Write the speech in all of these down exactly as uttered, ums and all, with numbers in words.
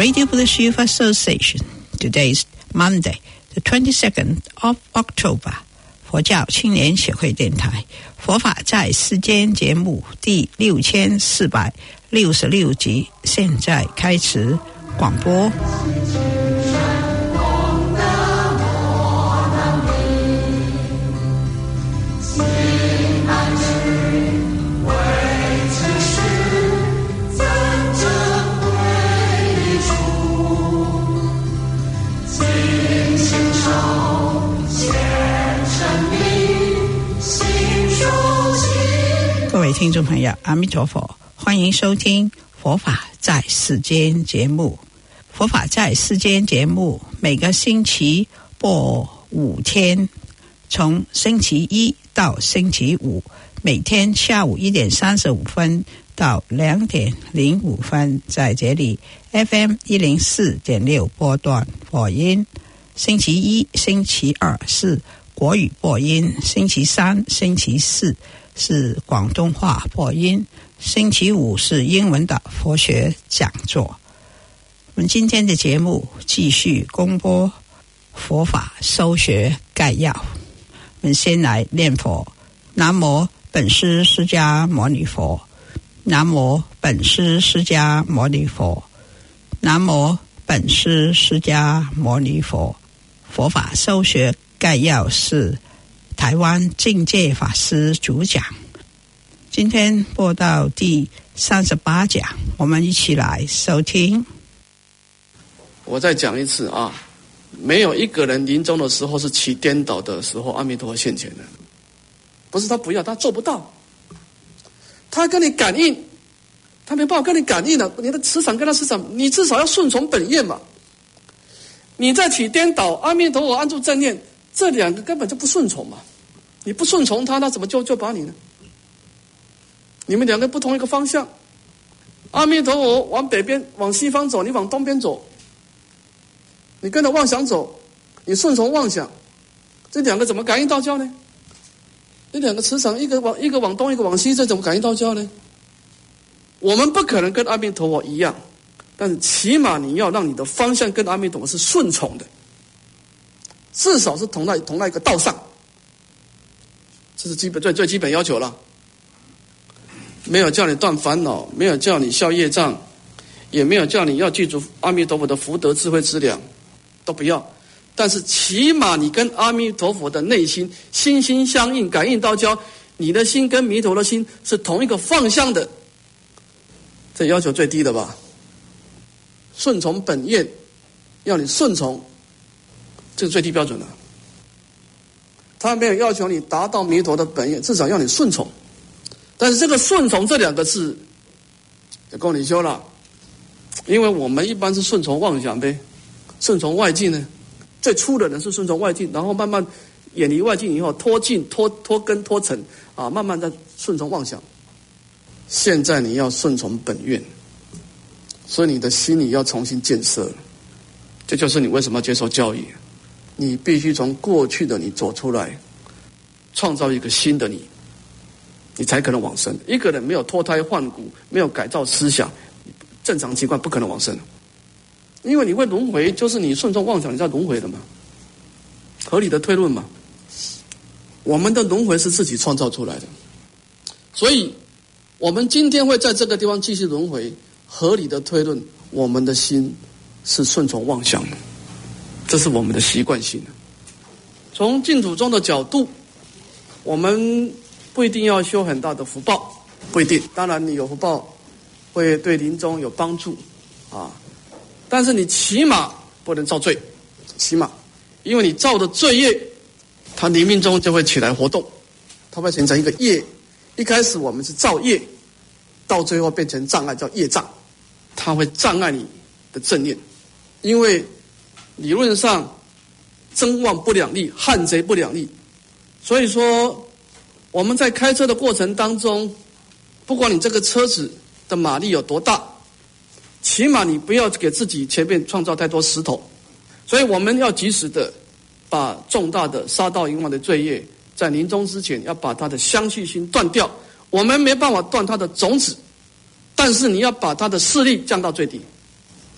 Radio Buddhist Youth Association. Today is Monday, the twenty-second of October. 佛教青年协会电台佛法在世间节目第六千四百六十六集，现在开始广播。各位听众朋友，阿弥陀佛，欢迎收听佛法在世间节目。佛法在世间节目每个星期播五天，从星期一到星期五，每天下午一点三十五分到两点零五分，在这里 F M 一零四点六波段播音。星期一、星期二是国语播音，星期三、星期四是广东话播音，星期五是英文的佛学讲座。我们今天的节目继续公播佛法修学概要。我们先来念佛：南无本师释迦牟尼佛，南无本师释迦牟尼佛，南无本师释迦牟尼佛。佛法修学概要是台湾净戒法师主讲，今天播到第三十八讲，我们一起来收听。 我再讲一次啊，没有一个人临终的时候是起颠倒的时候，阿弥陀佛现前的，不是他不要，他做不到，他跟你感应，他没办法跟你感应了，你的磁场跟他磁场，你至少要顺从本愿嘛。你在起颠倒，阿弥陀佛安住正念，这两个根本就不顺从嘛。你不顺从他，他怎么救救把你呢？你们两个不同一个方向，阿弥陀佛往北边往西方走，你往东边走，你跟着妄想走，你顺从妄想，这两个怎么感应道交呢？这两个磁场一个往一个往东一个往西，这怎么感应道交呢？我们不可能跟阿弥陀佛一样，但是起码你要让你的方向跟阿弥陀佛是顺从的，至少是同在同在一个道上，这是基本最最基本要求了。没有叫你断烦恼，没有叫你消业障，也没有叫你要记住阿弥陀佛的福德智慧资粮，都不要。但是起码你跟阿弥陀佛的内心心心相印，感应道交，你的心跟弥陀的心是同一个方向的，这要求最低的吧。顺从本愿，要你顺从，这是最低标准了。他没有要求你达到弥陀的本愿，至少要你顺从。但是这个顺从这两个字就够你修了，因为我们一般是顺从妄想呗，顺从外境呢。最初的人是顺从外境，然后慢慢远离外境以后脱境、脱脱根、脱尘啊，慢慢再顺从妄想。现在你要顺从本愿。所以你的心理要重新建设，这就是你为什么要接受教育。你必须从过去的你走出来，创造一个新的你，你才可能往生。一个人没有脱胎换骨，没有改造思想，正常情况不可能往生。因为你会轮回，就是你顺从妄想，你在轮回的嘛，合理的推论嘛。我们的轮回是自己创造出来的，所以我们今天会在这个地方继续轮回。合理的推论，我们的心是顺从妄想的，这是我们的习惯性。从净土宗的角度，我们不一定要修很大的福报，不一定。当然，你有福报会对临终有帮助啊，但是你起码不能造罪，起码，因为你造的罪业，它临命中就会起来活动，它会形成一个业。一开始我们是造业，到最后变成障碍，叫业障。它会障碍你的正念，因为理论上真妄不两立，汉贼不两立，所以说我们在开车的过程当中，不管你这个车子的马力有多大，起码你不要给自己前面创造太多石头。所以我们要及时的把重大的杀盗淫妄的罪业，在临终之前要把它的相续心断掉。我们没办法断它的种子，但是你要把它的势力降到最低。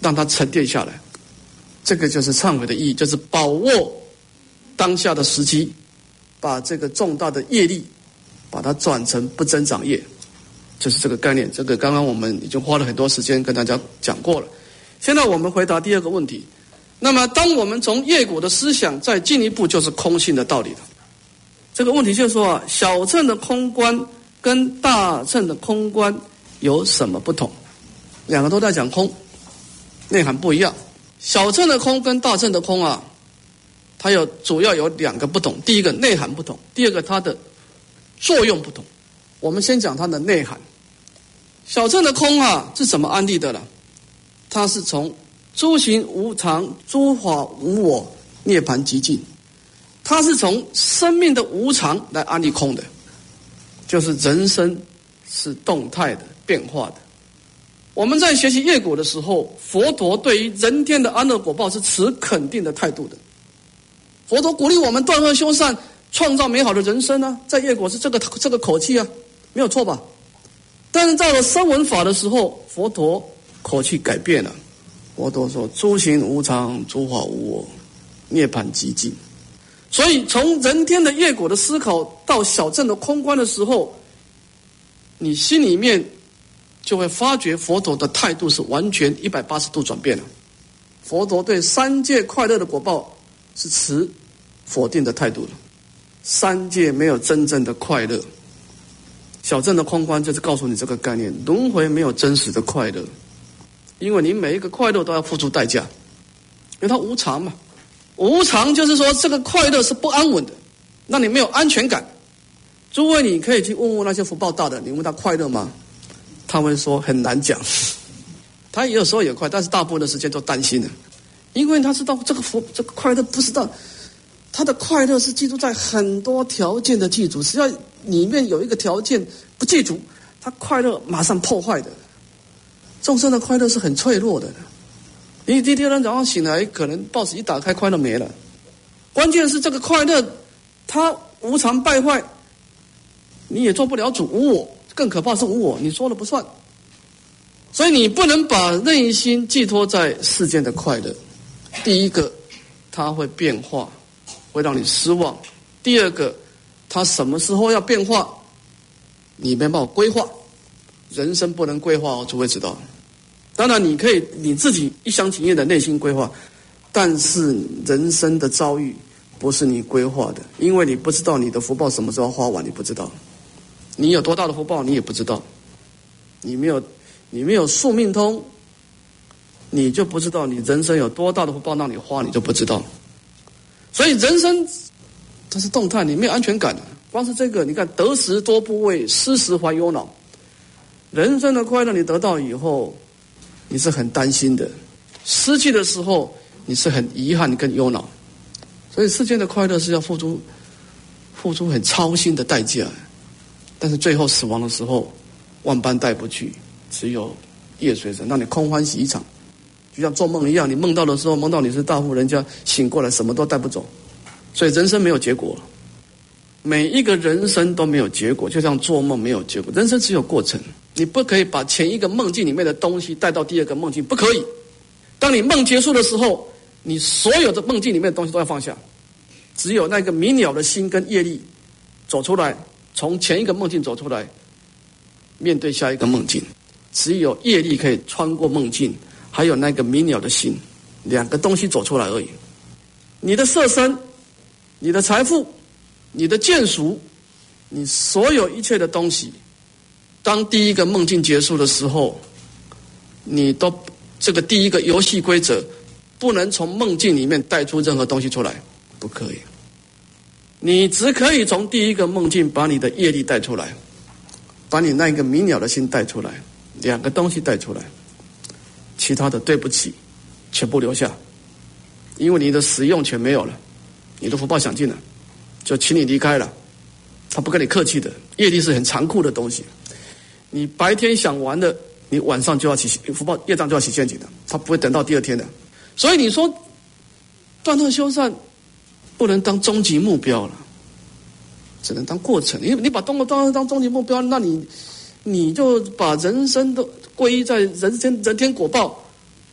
让它沉淀下来。这个就是忏悔的意义，就是把握当下的时机，把这个重大的业力把它转成不增长业，就是这个概念。这个刚刚我们已经花了很多时间跟大家讲过了。现在我们回答第二个问题，那么当我们从业果的思想再进一步，就是空性的道理了。这个问题就是说啊，小乘的空观跟大乘的空观有什么不同？两个都在讲空，内涵不一样。小乘的空跟大乘的空啊，它有主要有两个不同。第一个内涵不同，第二个它的作用不同。我们先讲它的内涵。小乘的空啊是怎么安立的呢？它是从诸行无常、诸法无我、涅槃寂静，它是从生命的无常来安立空的，就是人生是动态的、变化的。我们在学习业果的时候，佛陀对于人天的安乐果报是持肯定的态度的。佛陀鼓励我们断恶修善，创造美好的人生啊，在业果是这个这个口气啊，没有错吧？但是到了声闻法的时候，佛陀口气改变了。佛陀说：“诸行无常，诸法无我，涅槃寂静。”所以从人天的业果的思考到小乘的空观的时候，你心里面就会发觉佛陀的态度是完全一百八十度转变了。佛陀对三界快乐的果报是持否定的态度了。三界没有真正的快乐。小乘的空观就是告诉你这个概念：轮回没有真实的快乐，因为你每一个快乐都要付出代价，因为它无常嘛。无常就是说这个快乐是不安稳的，让你没有安全感。诸位，你可以去问问那些福报大的，你问他快乐吗？他会说很难讲，他有时候也快，但是大部分的时间都担心了，因为他知道这个福这个快乐不知道，他的快乐是记住在很多条件的记住，只要里面有一个条件不记住，他快乐马上破坏的。众生的快乐是很脆弱的，你第二天早上醒来，可能报纸一打开，快乐没了。关键是这个快乐，它无常败坏，你也做不了主，无我。更可怕是无我，你说了不算。所以你不能把内心寄托在世间的快乐。第一个，它会变化，会让你失望；第二个，它什么时候要变化，你没办法规划。人生不能规划哦，诸位知道。当然你可以你自己一厢情愿的内心规划，但是人生的遭遇不是你规划的，因为你不知道你的福报什么时候花完，你不知道。你有多大的福报你也不知道，你没有你没有宿命通，你就不知道你人生有多大的福报让你花，你就不知道。所以人生它是动态，你没有安全感的。光是这个，你看得时多不畏，失时怀忧恼。人生的快乐你得到以后，你是很担心的；失去的时候，你是很遗憾跟忧恼。所以世间的快乐是要付出付出很操心的代价。但是最后死亡的时候，万般带不去，只有业随身，让你空欢喜一场，就像做梦一样。你梦到的时候，梦到你是大户人家，醒过来什么都带不走。所以人生没有结果，每一个人生都没有结果，就像做梦没有结果。人生只有过程，你不可以把前一个梦境里面的东西带到第二个梦境，不可以。当你梦结束的时候，你所有的梦境里面的东西都要放下，只有那个明了的心跟业力走出来。从前一个梦境走出来，面对下一个梦境，只有业力可以穿过梦境，还有那个明了的心，两个东西走出来而已。你的色身、你的财富、你的见识，你所有一切的东西，当第一个梦境结束的时候，你都这个第一个游戏规则，不能从梦境里面带出任何东西出来，不可以。你只可以从第一个梦境把你的业力带出来，把你那个明了的心带出来，两个东西带出来，其他的对不起，全部留下，因为你的使用权没有了，你的福报享尽了，就请你离开了。他不跟你客气的，业力是很残酷的东西，你白天想完了，你晚上就要起福报业障就要起陷阱的，他不会等到第二天的。所以你说断恶修善不能当终极目标了，只能当过程。你你把断恶当当终极目标，那你你就把人生都归在人天人天果报，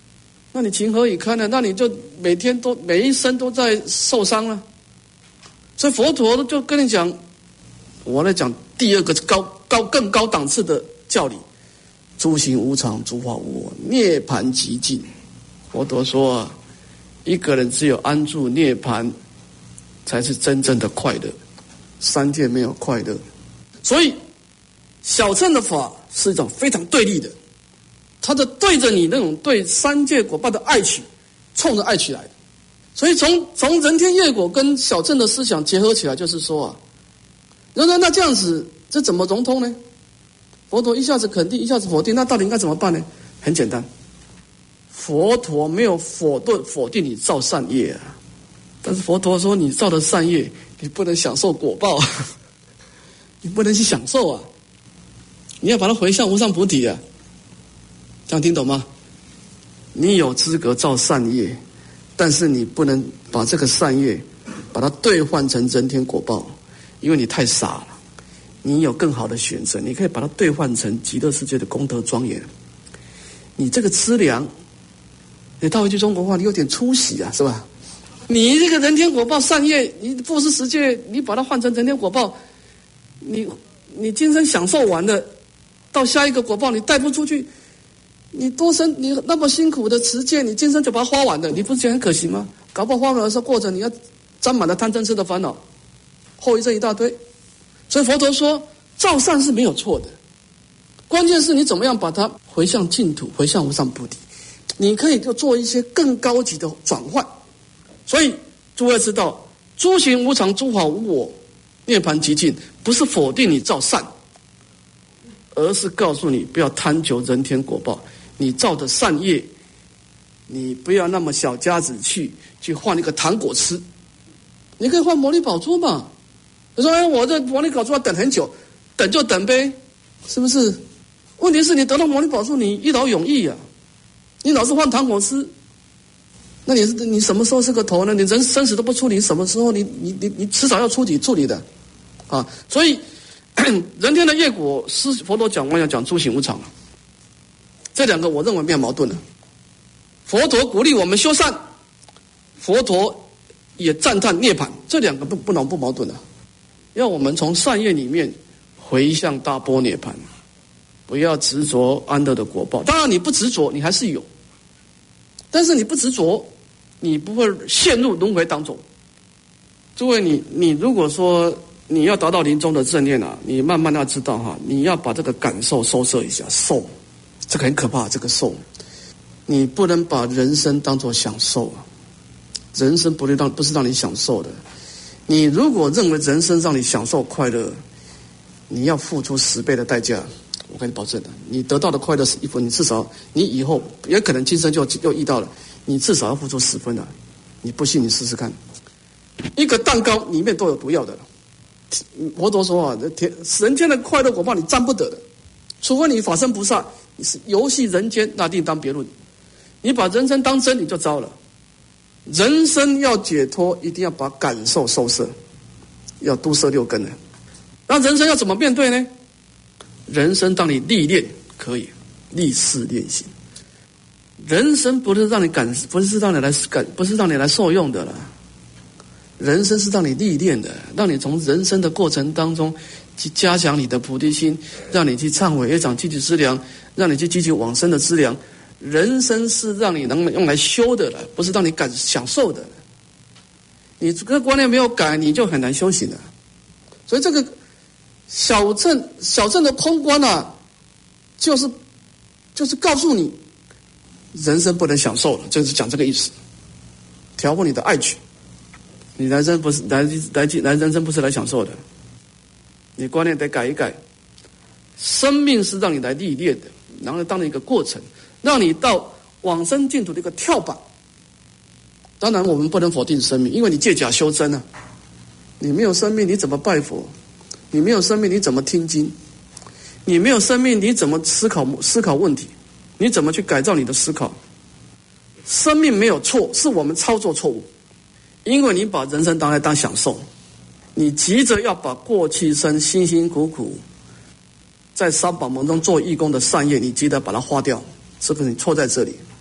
那你情何以堪呢？那你就每天都每一生都在受伤了。所以佛陀就跟你讲，我来讲第二个高高更高档次的教理：诸行无常，诸法无我，涅槃极尽。佛陀说啊，一个人只有安住涅槃，才是真正的快乐。三界没有快乐，所以小乘的法是一种非常对立的，它的对着你那种对三界果报的爱取，冲着爱取来的。所以从从人天业果跟小乘的思想结合起来，就是说啊，那那那这样子，这怎么融通呢？佛陀一下子肯定，一下子否定，那到底应该怎么办呢？很简单，佛陀没有否定否定你造善业啊，但是佛陀说你造的善业，你不能享受果报，你不能去享受啊，你要把它回向无上菩提啊，这样听懂吗？你有资格造善业，但是你不能把这个善业把它兑换成人天果报，因为你太傻了。你有更好的选择，你可以把它兑换成极乐世界的功德庄严。你这个资粮，你套一句中国话，你有点出息啊，是吧？你这个人天果报善业，你布施十戒，你把它换成人天果报，你你今生享受完了，到下一个果报你带不出去，你多生你那么辛苦的持戒，你今生就把它花完了，你不是觉得很可惜吗？搞不好花完的时候过程你要沾满了贪嗔痴的烦恼，后遗症一大堆。所以佛陀说造善是没有错的，关键是你怎么样把它回向净土，回向无上菩提，你可以就做一些更高级的转换。所以诸位知道，诸行无常，诸法无我，涅槃极尽，不是否定你造善，而是告诉你不要贪求人天果报，你造的善业，你不要那么小家子气去换一个糖果吃，你可以换摩尼宝珠嘛。你说哎，我这摩尼宝珠要等很久，等就等呗，是不是？问题是你得到摩尼宝珠，你一劳永逸啊，你老是换糖果吃，那你你什么时候是个头呢？你人生死都不处理，什么时候你你你你迟早要处理处理的啊！所以人天的业果，是佛陀讲完要讲诸行无常了，这两个我认为没有矛盾的。佛陀鼓励我们修善，佛陀也赞叹涅槃，这两个不不能不矛盾的。要我们从善业里面回向大般涅槃，不要执着安乐的果报。当然你不执着，你还是有，但是你不执着，你不会陷入轮回当中。诸位，你你如果说你要达到临终的正念啊，你慢慢要知道哈，你要把这个感受收摄一下，受，这个很可怕，这个受，你不能把人生当作享受啊，人生不是让不是让你享受的。你如果认为人生让你享受快乐，你要付出十倍的代价。我跟你保证的，你得到的快乐是一分，你至少你以后也可能今生就又遇到了，你至少要付出十分的。你不信你试试看，一个蛋糕里面都有毒药的。佛陀说啊，人间的快乐果报你占不得的，除非你法身菩萨，你是游戏人间，那另当别论。你把人生当真，你就糟了。人生要解脱，一定要把感受收摄，要都摄六根的。那人生要怎么面对呢？人生当你历练可以，历事练习。人生不是让你感，不是让你来感，不是让你来受用的了。人生是让你历练的，让你从人生的过程当中去加强你的菩提心，让你去忏悔业障积聚资粮，让你去积聚往生的资粮。人生是让你能用来修的了，不是让你感享受的。你这个观念没有改，你就很难修行了。所以这个小乘小乘的空观啊，就是就是告诉你，人生不能享受了，就是讲这个意思。调伏你的爱取，你来生不是来来来人生不是来享受的，你观念得改一改。生命是让你来历练的，然后当一个过程。让你到往生净土的一个跳板。当然我们不能否定生命，因为你借假修真啊，你没有生命你怎么拜佛？你没有生命你怎么听经？你没有生命你怎么思考思考问题？你怎么去改造你的思考？生命没有错，是我们操作错误，因为你把人生当来当享受，你急着要把过去生辛辛苦苦在三宝门中做义工的善业，你急着把它花掉，是不是你错在这里？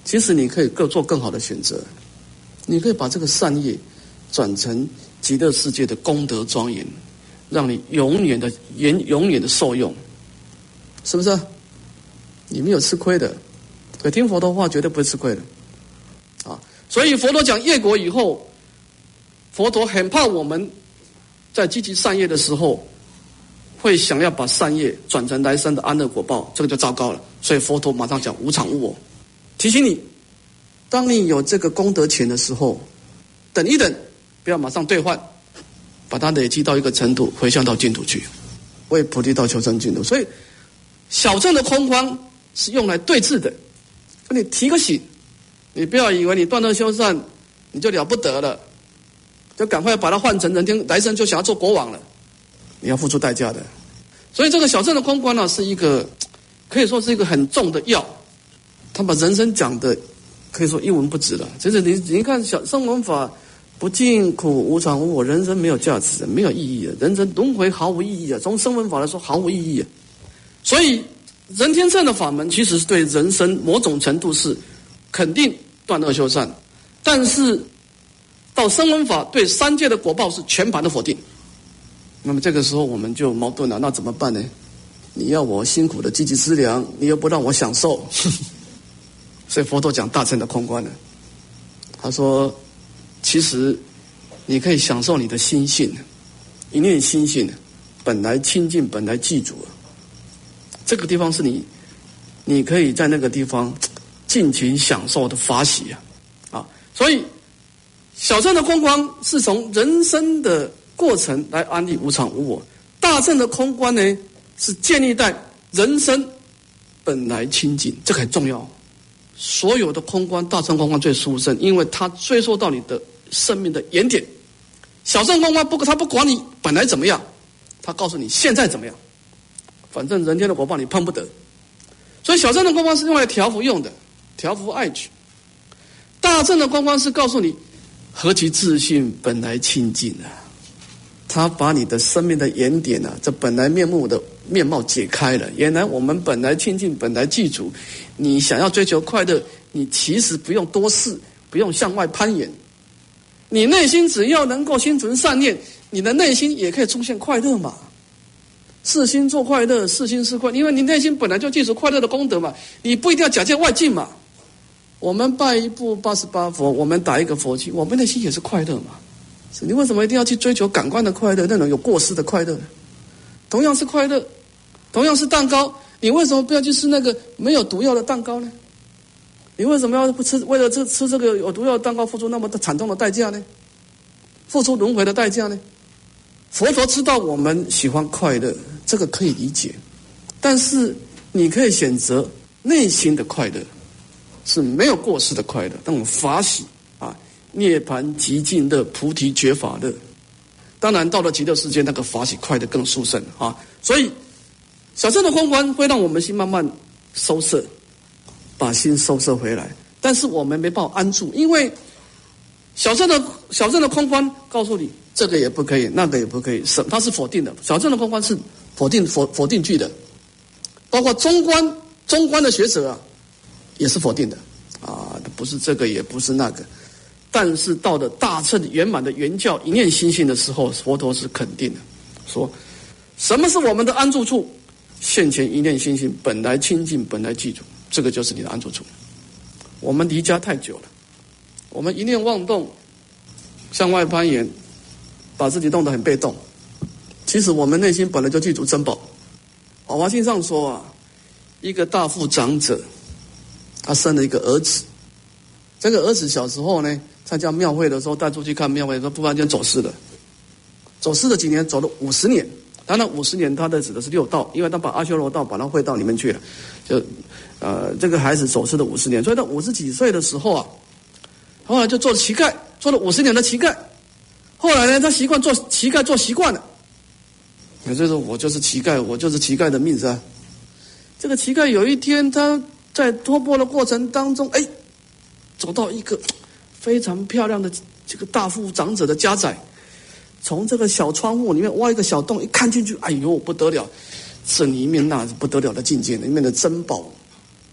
其实你可以更做更好的选择，你可以把这个善业转成极乐世界的功德庄严，让你永远的永永远的受用，是不是？你没有吃亏的，可听佛陀话绝对不会吃亏的啊！所以佛陀讲业果以后，佛陀很怕我们在积极善业的时候，会想要把善业转成来生的安乐果报，这个就糟糕了。所以佛陀马上讲无常无我，提醒你，当你有这个功德钱的时候，等一等，不要马上兑换，把它累积到一个程度，回向到净土去，为菩提道求生净土。所以小乘的空观是用来对治的，跟你提个醒，你不要以为你断恶修善你就了不得了，就赶快把它换成人天，来生就想要做国王了，你要付出代价的。所以这个小乘的空观呢，是一个可以说是一个很重的药，他把人生讲的可以说一文不值了。其实你你看小声闻法不尽苦无常无我，人生没有价值，没有意义的，人生轮回毫无意义啊！从声闻法来说毫无意义啊。所以人天乘的法门其实是对人生某种程度是肯定断恶修善，但是到声闻法对三界的果报是全盘的否定。那么这个时候我们就矛盾了，那怎么办呢？你要我辛苦的积极资粮，你又不让我享受，所以佛陀讲大乘的空观了。他说，其实你可以享受你的心性，一念心性本来清净，本来具足，这个地方是你，你可以在那个地方尽情享受的法喜啊！啊，所以小乘的空观是从人生的过程来安立无常无我，大乘的空观呢是建立在人生本来清净，这个很重要。所有的空观，大乘空观最殊胜，因为它追溯到你的生命的原点。小乘空观不，他不管你本来怎么样，他告诉你现在怎么样，反正人间的果报你碰不得。所以小乘的空观是用来调伏用的，调伏爱取。大乘的空观是告诉你何其自信本来清净啊！他把你的生命的原点啊，这本来面目的面貌解开了。原来我们本来清净，本来具足。你想要追求快乐，你其实不用多事，不用向外攀援。你内心只要能够心存善念，你的内心也可以出现快乐嘛。是心做快乐，是心是快乐，因为你内心本来就具足快乐的功德嘛，你不一定要假借外境嘛。我们拜一部八十八佛，我们打一个佛经，我们内心也是快乐嘛。你为什么一定要去追求感官的快乐，那种有过失的快乐呢？同样是快乐，同样是蛋糕，你为什么不要去吃那个没有毒药的蛋糕呢？你为什么要不吃？为了吃吃这个有毒药的蛋糕，付出那么惨痛的代价呢？付出轮回的代价呢？佛陀知道我们喜欢快乐，这个可以理解，但是你可以选择内心的快乐，是没有过失的快乐，那种法喜啊，涅槃极尽乐，菩提觉法乐。当然到了极乐世界，那个法喜快乐更殊胜啊！所以小乘的空观会让我们心慢慢收摄，把心收摄回来，但是我们没办法安住，因为小乘的小乘的空观告诉你这个也不可以，那个也不可以，是它是否定的。小乘的空观是否定否否定句的，包括中观中观的学者啊，也是否定的啊，不是这个，也不是那个。但是到了大乘圆满的圆教一念心性的时候，佛陀是肯定的，说什么是我们的安住处？现前一念心性本来清净，本来具足，这个就是你的安住处。我们离家太久了，我们一念妄动，向外攀援，把自己弄得很被动。其实我们内心本来就具足珍宝。法华经上说啊，一个大富长者，他生了一个儿子，这个儿子小时候呢，参加庙会的时候带出去看庙会的时候，突然间走失了，走失了几年，走了五十年。当然五十年他的指的是六道，因为他把阿修罗道把他汇到里面去了，就呃这个孩子走失了五十年，所以他五十几岁的时候啊，后来就做乞丐，做了五十年的乞丐。后来呢，他习惯做乞丐做习惯了，也就是说我就是乞丐，我就是乞丐的命是吧？这个乞丐有一天他在托钵的过程当中，哎，走到一个非常漂亮的这个大富长者的家宅，从这个小窗户里面挖一个小洞，一看进去，哎呦不得了，这里面那是不得了的境界，里面的珍宝，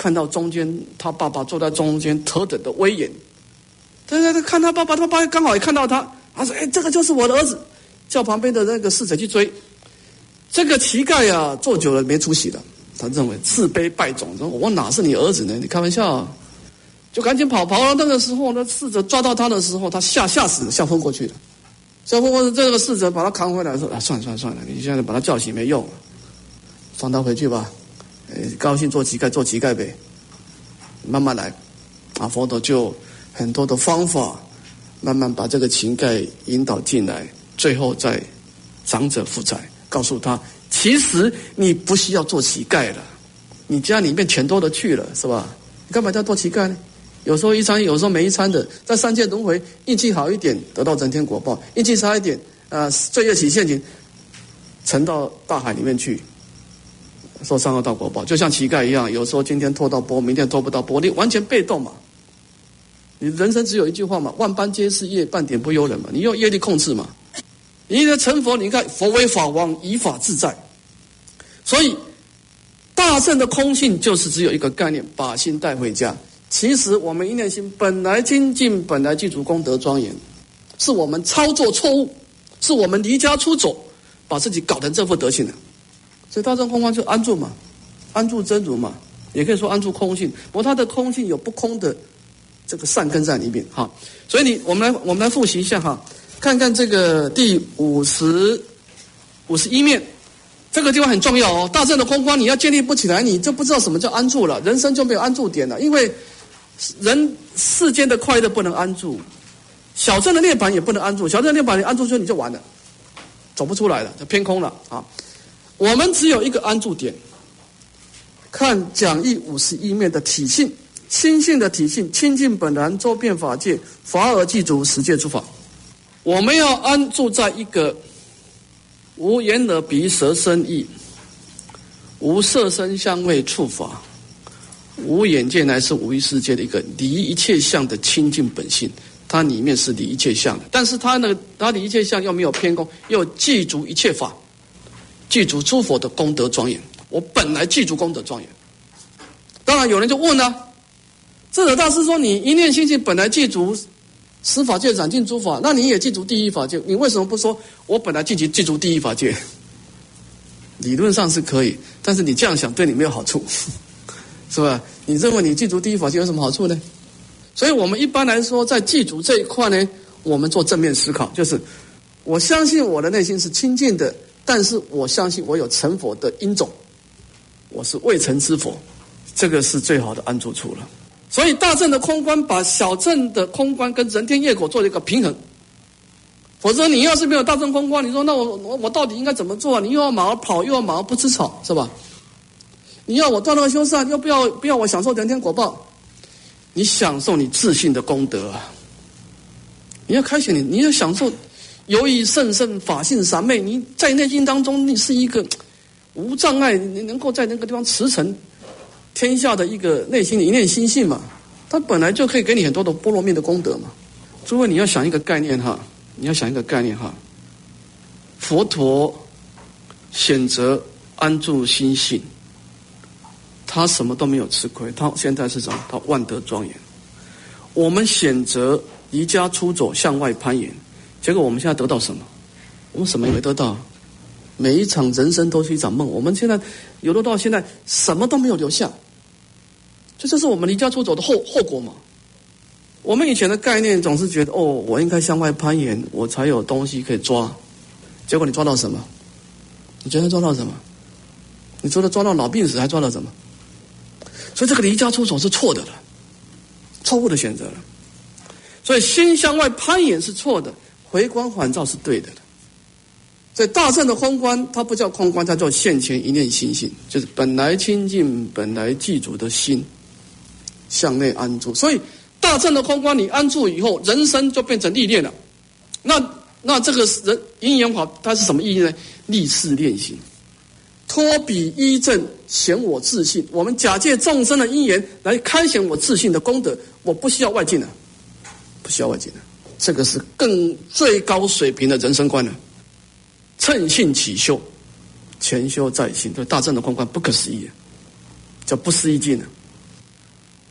看到中间他爸爸坐在中间何等的威严，对对对，看他爸爸，他爸爸刚好也看到他，他说：“哎，这个就是我的儿子。”叫旁边的那个侍者去追。这个乞丐啊，做久了没出息了，他认为自卑败种，说我哪是你儿子呢？你开玩笑啊！就赶紧跑，跑到那个时候呢，侍者抓到他的时候，他吓吓死了，吓昏过去了。吓昏过去，这个侍者把他扛回来说：“啊，算了算了算了，你现在把他叫醒没用了，放他回去吧。哎，高兴做乞丐做乞丐呗，慢慢来。”啊，佛陀就很多的方法，慢慢把这个乞丐引导进来，最后再长者负债。告诉他，其实你不需要做乞丐了，你家里面钱多的去了，是吧？你干嘛要做乞丐呢？有时候一餐，有时候没一餐的，在三界轮回，运气好一点得到人天果报，运气差一点，呃，罪业起现行，沉到大海里面去，受三恶道果报。就像乞丐一样，有时候今天拖到钵，明天拖不到钵，你完全被动嘛。你人生只有一句话嘛，万般皆是业，半点不由人嘛，你用业力控制嘛。你的成佛，你看佛为法王，以法自在，所以大乘的空性就是只有一个概念，把心带回家。其实我们一念心本来清净，本来具足功德庄严，是我们操作错误，是我们离家出走，把自己搞成这副德行的。所以大乘空观就安住嘛，安住真如嘛，也可以说安住空性。不过它的空性有不空的这个善根在里面哈。所以你我们来我们来复习一下哈。看看这个第五十五十一面，这个地方很重要哦。大乘的空观你要建立不起来，你就不知道什么叫安住了，人生就没有安住点了。因为人世间的快乐不能安住，小乘的涅槃也不能安住。小乘的涅槃你安住之后你就完了，走不出来了，就偏空了啊。我们只有一个安住点。看讲义五十一面的体性，心性的体性，清净本然，周遍法界，法而具足，十界诸法。我们要安住在一个无眼耳鼻舌身意，无色声香味触法，无眼界乃是无意世界的一个离一切相的清净本性。它里面是离一切相的，但是它呢，它离一切相又没有偏空，又具足一切法，具足诸佛的功德庄严。我本来具足功德庄严。当然有人就问了、啊，智者大师说你一念心性本来具足十法界染尽诸法，那你也记住第一法界，你为什么不说我本来记住记住第一法界？理论上是可以，但是你这样想对你没有好处，是吧？你认为你记住第一法界有什么好处呢？所以我们一般来说在记住这一块呢，我们做正面思考，就是我相信我的内心是清净的，但是我相信我有成佛的因种，我是未成之佛，这个是最好的安住处了。所以大乘的空观把小乘的空观跟人天业果做了一个平衡，否则你要是没有大乘空观，你说那我我我到底应该怎么做啊？你又要马儿跑，又要马儿不吃草，是吧？你要我断恶修善，又不要不要我享受人天果报，你享受你自信的功德啊！你要开显你，你要享受由于甚深法性三昧，你在内心当中你是一个无障碍，你能够在那个地方驰骋天下的一个内心的一念心性嘛，它本来就可以给你很多的波罗蜜的功德嘛。诸位，你要想一个概念哈，你要想一个概念哈。佛陀选择安住心性，他什么都没有吃亏，他现在是什么？他万德庄严。我们选择离家出走，向外攀岩，结果我们现在得到什么？我们什么也没得到。每一场人生都是一场梦，我们现在游乐到现在什么都没有留下，这就是我们离家出走的后后果嘛。我们以前的概念总是觉得，哦，我应该向外攀岩，我才有东西可以抓。结果你抓到什么？你觉得抓到什么？你除了抓到老病死，还抓到什么？所以这个离家出走是错的了，错误的选择了。所以心向外攀岩是错的，回光返照是对的。所以大乘的空观，它不叫空观，它叫现前一念心性，就是本来清净、本来具足的心向内安住。所以大乘的空观，你安住以后，人生就变成历练了。那那这个人因缘法，它是什么意义呢？历事练行，托彼依正显我自信。我们假借众生的因缘来开显我自信的功德，我不需要外境了，不需要外境了。这个是更最高水平的人生观了。乘性起修，前修在行，对大乘的空观不可思议，叫不思议境了。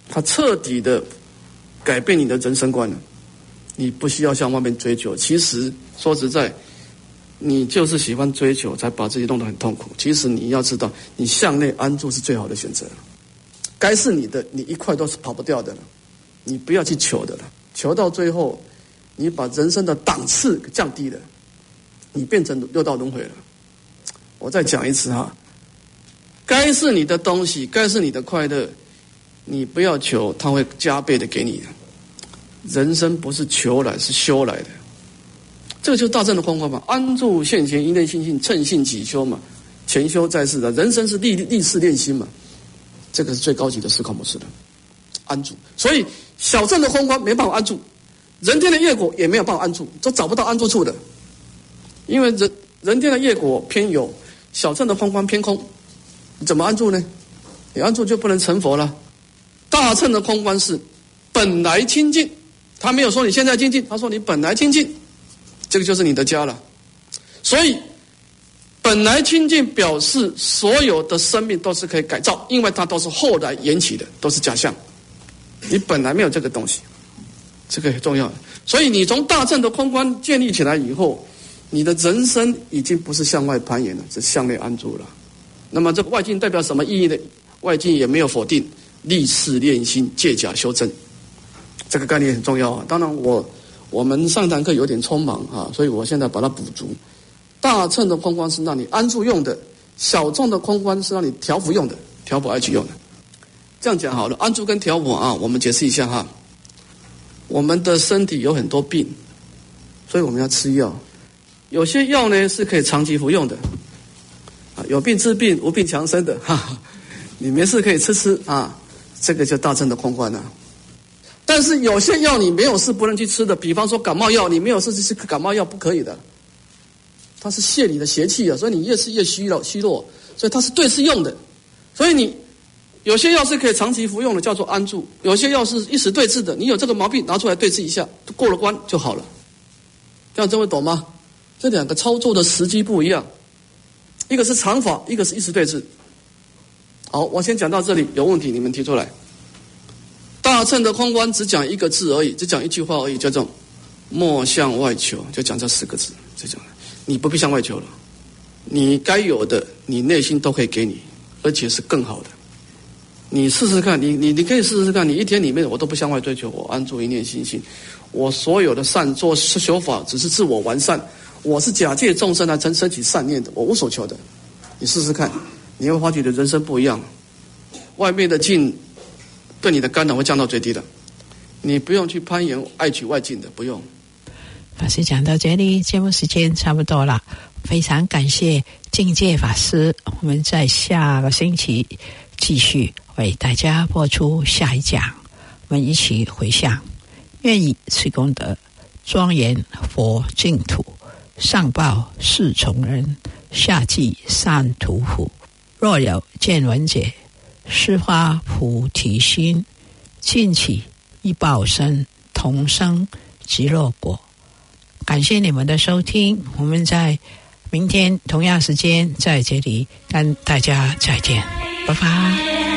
它彻底的改变你的人生观了。你不需要向外面追求，其实说实在，你就是喜欢追求，才把自己弄得很痛苦。其实你要知道，你向内安住是最好的选择。该是你的，你一块都是跑不掉的了。你不要去求的了，求到最后，你把人生的档次降低了，你变成六道轮回了。我再讲一次哈，该是你的东西，该是你的快乐，你不要求，他会加倍的给你的。人生不是求来，是修来的。这个就是大乘的方法嘛，安住现前，一念心性，称性己修嘛，前修在世的。人生是立立事练心嘛，这个是最高级的思考模式的安住。所以小乘的空观没办法安住，人天的业果也没有办法安住，都找不到安住处的。因为人人天的业果偏有，小乘的空观偏空，你怎么安住呢？你安住就不能成佛了。大乘的空观是本来清净，他没有说你现在清净，他说你本来清净，这个就是你的家了。所以本来清净表示所有的生命都是可以改造，因为它都是后来缘起的，都是假象。你本来没有这个东西，这个很重要。所以你从大乘的空观建立起来以后，你的人生已经不是向外攀岩了，是向内安住了。那么这个外境代表什么意义呢？外境也没有否定，立事练心，借假修真，这个概念很重要啊。当然我我们上堂课有点匆忙啊，所以我现在把它补足。大乘的空观是让你安住用的，小众的空观是让你调伏用的，调伏爱取用的。这样讲好了，安住跟调伏啊，我们解释一下哈。我们的身体有很多病，所以我们要吃药。有些药呢是可以长期服用的，啊，有病治病，无病强身的，哈哈，你没事可以吃吃啊，这个就大乘的空观啊。但是有些药你没有事不能去吃的，比方说感冒药，你没有事吃感冒药不可以的，它是泻你的邪气啊，所以你越吃越虚弱，虚弱，所以它是对治用的。所以你有些药是可以长期服用的，叫做安住；有些药是一时对治的，你有这个毛病拿出来对治一下，过了关就好了。这样各位懂吗？这两个操作的时机不一样，一个是长法，一个是一时对治。好，我先讲到这里，有问题你们提出来。大乘的空观只讲一个字而已，只讲一句话而已，叫做莫向外求，就讲这四个字，就讲你不必向外求了，你该有的你内心都可以给你，而且是更好的。你试试看，你你你可以试试看，你一天里面我都不向外追求，我安住一念心性，我所有的善做修法只是自我完善，我是假借众生来成升起善念的，我无所求的。你试试看，你会发觉你的人生不一样，外面的境对你的干扰会降到最低的，你不用去攀岩爱取外境的，不用。 法师讲到这里，节目时间差不多了，非常感谢境界法师，我们在下个星期继续为大家播出下一讲，我们一起回向，愿以此功德庄严佛净土，上报四重恩，下济三途苦。若有见闻者，施发菩提心，尽起一报身，同生极乐国。感谢你们的收听，我们在明天同样时间在这里跟大家再见，拜拜。